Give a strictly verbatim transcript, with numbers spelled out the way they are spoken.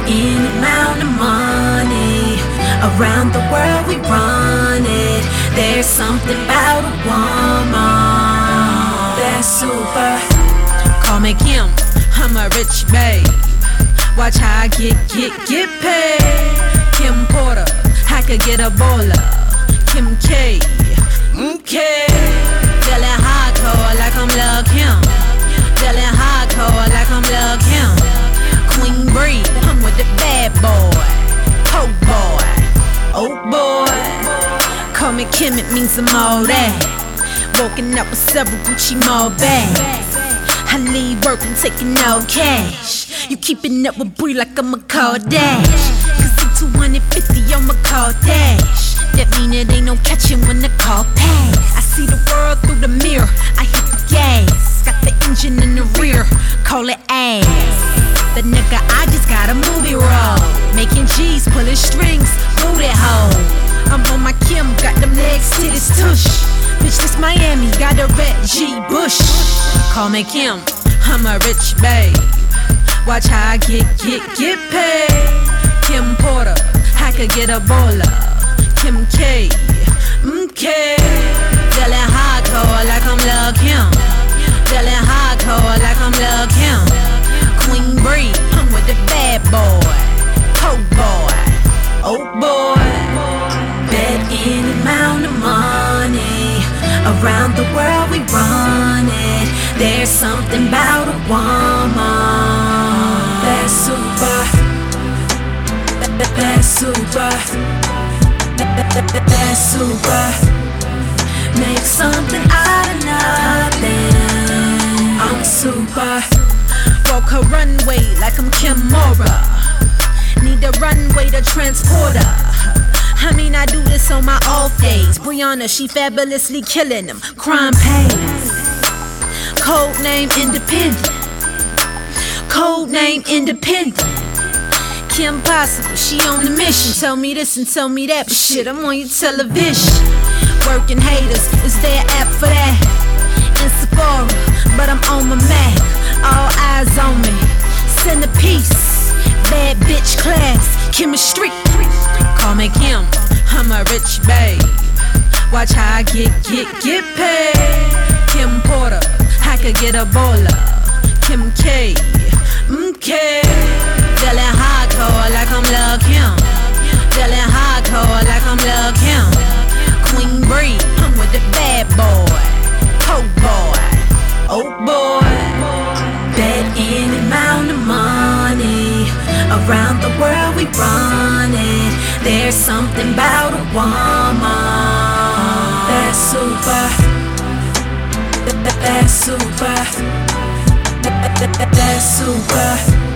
any amount of money. Around the world we run it. There's something about a woman that's super. Call me Kim, I'm a rich babe. Watch how I get, get, get paid. Kim Porter, I could get a bowler. Kim K, okay. Feeling hardcore like I'm Lil' Kim. Feeling hardcore like I'm Lil' Kim. Queen Bree, I'm with the bad boy. Oh boy, oh boy. Call me Kim, it means I'm all that. Woken up with several Gucci Mall bags. I leave work and taking no cash. You keeping up with Bree like I'm a Kardashian. Cause I'm two hundred fifty on my Kardashian. That mean it ain't no catching when the call pass. I see the world through the mirror, I hit the gas. Got the engine in the rear, call it ass. The nigga, I just got a movie role. Making G's, pulling strings, booty hole. I'm on my Kim, got them legs, titties, tush. Bitch, this Miami, got a red G Bush. Call me Kim, I'm a rich babe. Watch how I get, get, get paid. Kim Porter, I could get a bowler. Kim K, okay. Feeling hardcore like I'm Lil' Kim. Feeling hardcore like I'm Lil' Kim. Queen Bree, I'm with the bad boy. Oh boy, oh boy. Bet any amount of money. Around the world we run it. There's something about a woman that's super. That's super. That's super. Make something out of nothing. I'm super. Walk her runway like I'm Kim Mora. Need a runway to transport her. I mean, I do this on my off days. Brianna, she fabulously killing them. Crime pays. Code name independent. Code name independent. Kim Possible, she on the mission. Tell me this and tell me that, but shit, I'm on your television. Working haters, is there an app for that? In Sephora, but I'm on my Mac. All eyes on me. Centerpiece, bad bitch class, chemistry. Call me Kim, I'm a rich babe. Watch how I get, get, get paid. Kim Porter, I could get a bowler. Kim K, okay. Feeling hardcore like I'm Lil' Kim. Feeling hardcore like I'm Lil' Kim. Queen Bree, I'm with the bad boy. Oh boy, oh boy. Bet any amount of money. Around the world we run it. There's something about a woman that's super. That's super. That's super.